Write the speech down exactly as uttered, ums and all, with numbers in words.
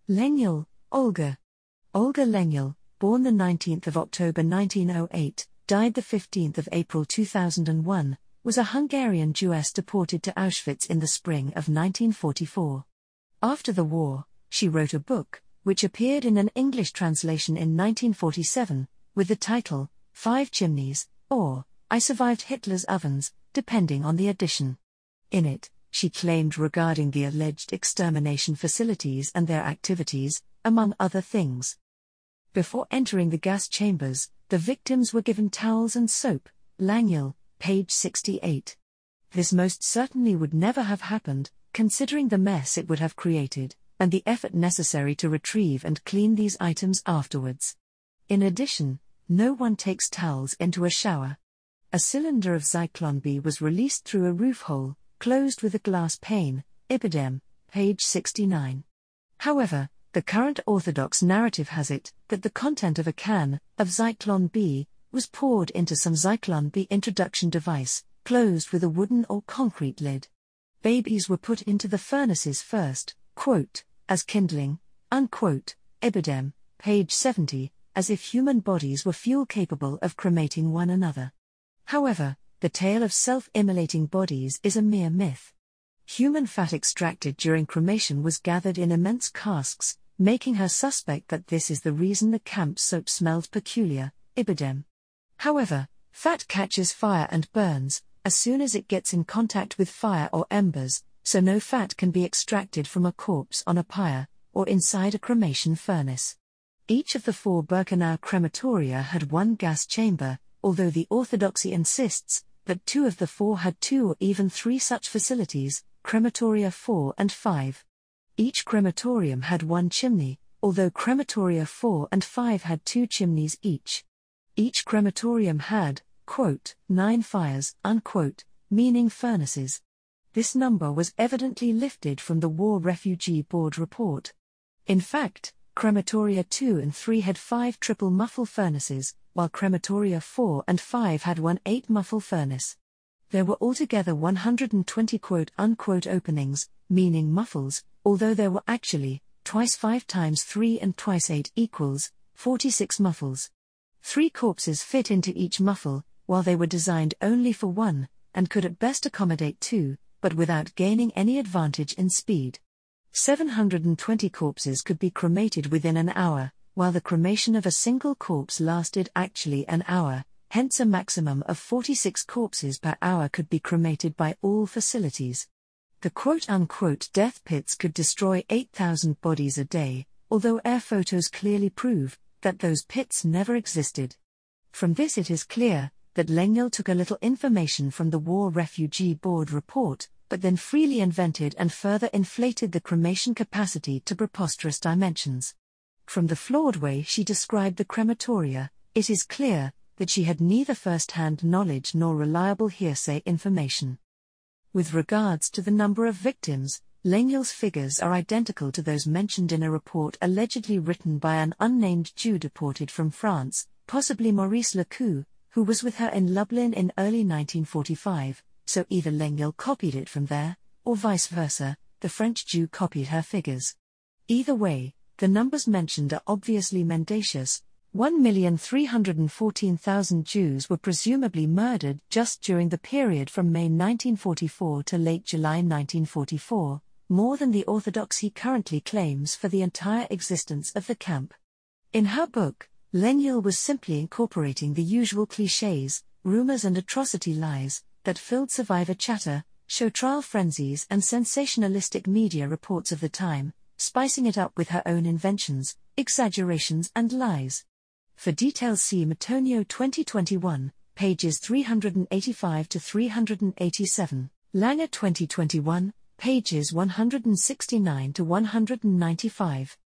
Lengyel, Olga. Olga Lengyel, born the nineteenth of October nineteen oh eight, died the fifteenth of April two thousand one, was a Hungarian Jewess deported to Auschwitz in the spring of nineteen forty-four. After the war, she wrote a book, which appeared in an English translation in nineteen forty-seven, with the title, Five Chimneys, or, I Survived Hitler's Ovens, depending on the edition. In it, she claimed regarding the alleged extermination facilities and their activities, among other things. Before entering the gas chambers, the victims were given towels and soap, Lengyel, page sixty-eight. This most certainly would never have happened, considering the mess it would have created, and the effort necessary to retrieve and clean these items afterwards. In addition, no one takes towels into a shower. A cylinder of Zyklon B was released through a roof hole, closed with a glass pane, Ibidem, page sixty-nine. However, the current orthodox narrative has it that the content of a can of Zyklon B was poured into some Zyklon B introduction device, closed with a wooden or concrete lid. Babies were put into the furnaces first, quote, as kindling, unquote, Ibidem, page seventy, as if human bodies were fuel capable of cremating one another. However, the tale of self-immolating bodies is a mere myth. Human fat extracted during cremation was gathered in immense casks, making her suspect that this is the reason the camp soap smelled peculiar, Ibidem. However, fat catches fire and burns as soon as it gets in contact with fire or embers, so no fat can be extracted from a corpse on a pyre, or inside a cremation furnace. Each of the four Birkenau crematoria had one gas chamber, although the orthodoxy insists that two of the four had two or even three such facilities, crematoria four and five. Each crematorium had one chimney, although crematoria four and five had two chimneys each. Each crematorium had, quote, nine fires, unquote, meaning furnaces. This number was evidently lifted from the War Refugee Board report. In fact, crematoria two and three had five triple muffle furnaces, while crematoria four and five had one eight muffle furnace. There were altogether one hundred twenty quote-unquote openings, meaning muffles, although there were actually, twice five times three and twice eight equals, forty-six muffles. Three corpses fit into each muffle, while they were designed only for one, and could at best accommodate two, but without gaining any advantage in speed. seven hundred twenty corpses could be cremated within an hour, while the cremation of a single corpse lasted actually an hour, hence a maximum of forty-six corpses per hour could be cremated by all facilities. The quote-unquote death pits could destroy eight thousand bodies a day, although air photos clearly prove that those pits never existed. From this it is clear that Lengyel took a little information from the War Refugee Board report, but then freely invented and further inflated the cremation capacity to preposterous dimensions. From the flawed way she described the crematoria, it is clear that she had neither first-hand knowledge nor reliable hearsay information. With regards to the number of victims, Lengyel's figures are identical to those mentioned in a report allegedly written by an unnamed Jew deported from France, possibly Maurice Lecoux, who was with her in Lublin in early nineteen forty-five, so either Lengyel copied it from there, or vice versa, the French Jew copied her figures. Either way, the numbers mentioned are obviously mendacious. one million three hundred fourteen thousand Jews were presumably murdered just during the period from May nineteen forty-four to late July nineteen forty-four, more than the orthodoxy currently claims for the entire existence of the camp. In her book, Lengyel was simply incorporating the usual clichés, rumors and atrocity lies that filled survivor chatter, show trial frenzies and sensationalistic media reports of the time, spicing it up with her own inventions, exaggerations and lies. For details see Matonio twenty twenty-one, pages three hundred eighty-five to three hundred eighty-seven, Langer twenty twenty-one, pages one hundred sixty-nine to one hundred ninety-five.